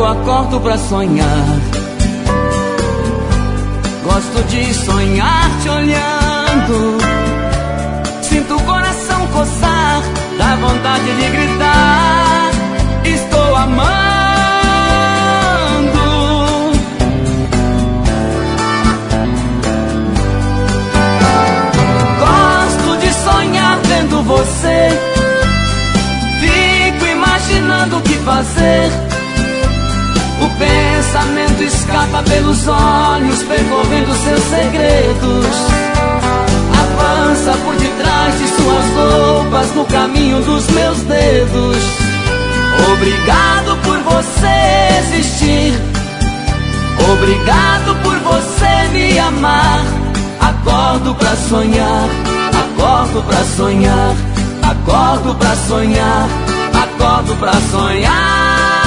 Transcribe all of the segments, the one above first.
Eu acordo pra sonhar. Gosto de sonhar te olhando. Sinto o coração coçar, dá vontade de gritar. Estou amando. Gosto de sonhar vendo você. Fico imaginando o que fazer. O pensamento escapa pelos olhos, percorrendo seus segredos. Avança por detrás de suas roupas, no caminho dos meus dedos. Obrigado por você existir. Obrigado por você me amar. Acordo pra sonhar. Acordo pra sonhar. Acordo pra sonhar. Acordo pra sonhar.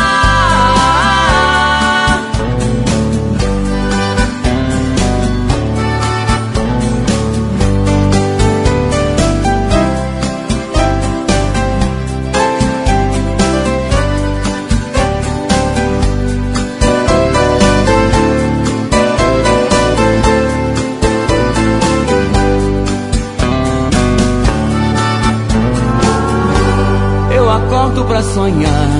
Acordo pra sonhar.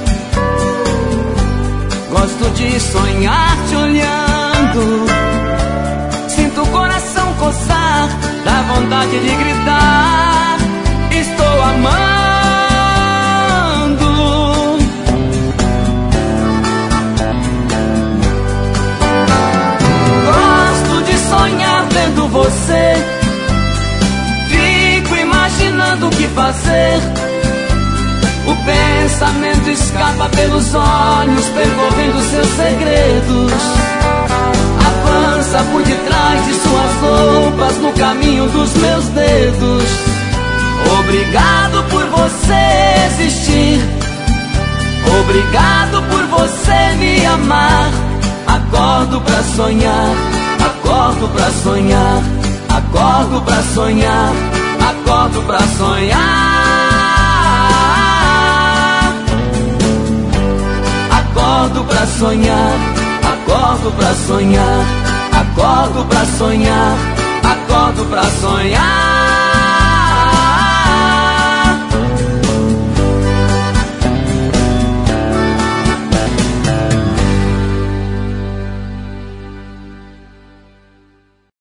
Gosto de sonhar te olhando. Sinto o coração coçar, dá vontade de gritar. Estou amando. Gosto de sonhar vendo você. Fico imaginando o que fazer. O pensamento escapa pelos olhos, percorrendo seus segredos. Avança por detrás de suas roupas, no caminho dos meus dedos. Obrigado por você existir. Obrigado por você me amar. Acordo pra sonhar. Acordo pra sonhar. Acordo pra sonhar. Acordo pra sonhar. Acordo pra sonhar, acordo pra sonhar, acordo pra sonhar, acordo pra sonhar.